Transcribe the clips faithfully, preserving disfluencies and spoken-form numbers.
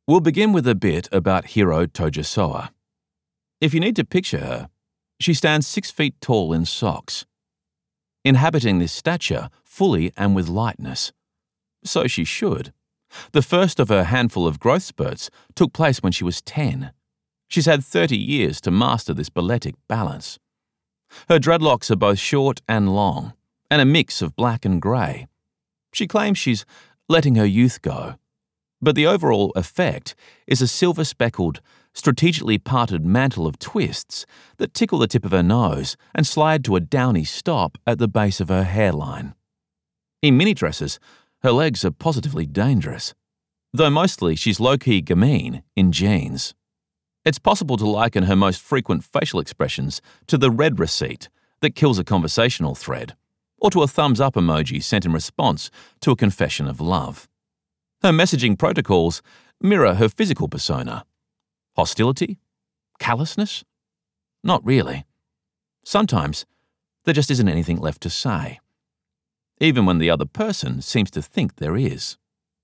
We'll begin with a bit about Hiro Tojosowa. If you need to picture her, she stands six feet tall in socks, inhabiting this stature fully and with lightness. So she should. The first of her handful of growth spurts took place when she was ten. She's had thirty years to master this balletic balance. Her dreadlocks are both short and long, and a mix of black and grey. She claims she's letting her youth go, but the overall effect is a silver-speckled, strategically parted mantle of twists that tickle the tip of her nose and slide to a downy stop at the base of her hairline. In mini dresses, her legs are positively dangerous, though mostly she's low-key gamine in jeans. It's possible to liken her most frequent facial expressions to the red receipt that kills a conversational thread, or to a thumbs-up emoji sent in response to a confession of love. Her messaging protocols mirror her physical persona. Hostility? Callousness? Not really. Sometimes there just isn't anything left to say, even when the other person seems to think there is.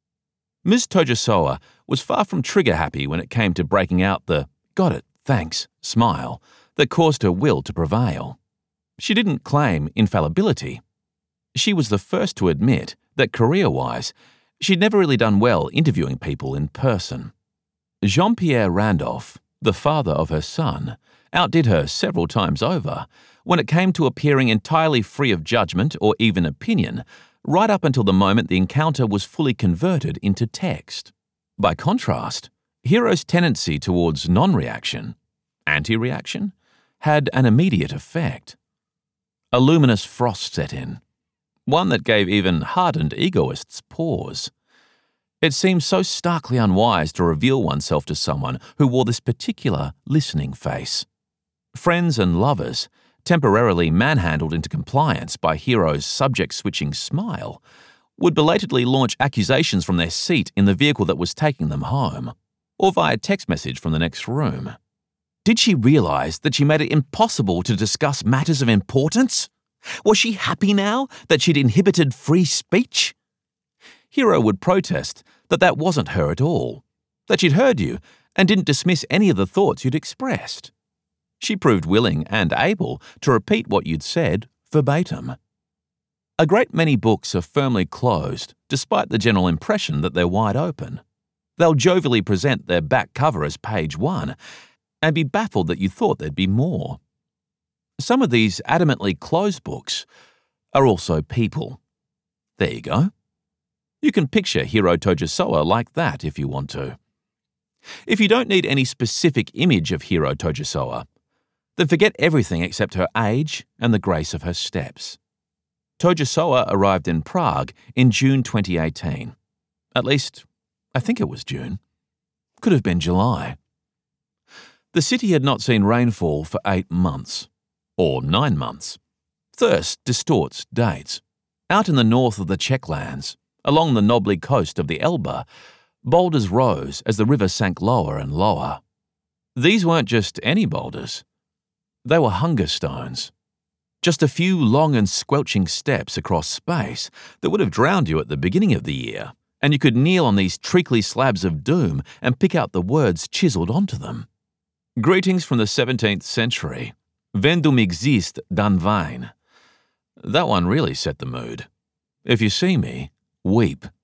Miz Tojosowa was far from trigger-happy when it came to breaking out the "got it, thanks" smile that caused her will to prevail. She didn't claim infallibility. She was the first to admit that career-wise, she'd never really done well interviewing people in person. Jean-Pierre Randolph, the father of her son, outdid her several times over when it came to appearing entirely free of judgment or even opinion, right up until the moment the encounter was fully converted into text. By contrast, Hiro's tendency towards non-reaction, anti-reaction, had an immediate effect. A luminous frost set in, one that gave even hardened egoists pause. It seemed so starkly unwise to reveal oneself to someone who wore this particular listening face. Friends and lovers, temporarily manhandled into compliance by Hiro's subject-switching smile, would belatedly launch accusations from their seat in the vehicle that was taking them home, or via text message from the next room. Did she realize that she made it impossible to discuss matters of importance? Was she happy now that she'd inhibited free speech? Hiro would protest that that wasn't her at all, that she'd heard you and didn't dismiss any of the thoughts you'd expressed. She proved willing and able to repeat what you'd said verbatim. A great many books are firmly closed, despite the general impression that they're wide open. They'll jovially present their back cover as page one and be baffled that you thought there'd be more. Some of these adamantly closed books are also people. There you go. You can picture Hiro Tojosowa like that if you want to. If you don't need any specific image of Hiro Tojosowa, then forget everything except her age and the grace of her steps. Tojosowa arrived in Prague in June twenty eighteen. At least, I think it was June. Could have been July. The city had not seen rainfall for eight months. Or nine months. Thirst distorts dates. Out in the north of the Czech lands, along the knobbly coast of the Elbe, boulders rose as the river sank lower and lower. These weren't just any boulders. They were hunger stones. Just a few long and squelching steps across space that would have drowned you at the beginning of the year, and you could kneel on these treacly slabs of doom and pick out the words chiselled onto them. Greetings from the seventeenth century. Wenn du mich siehst, dann wein. That one really set the mood. If you see me, weep.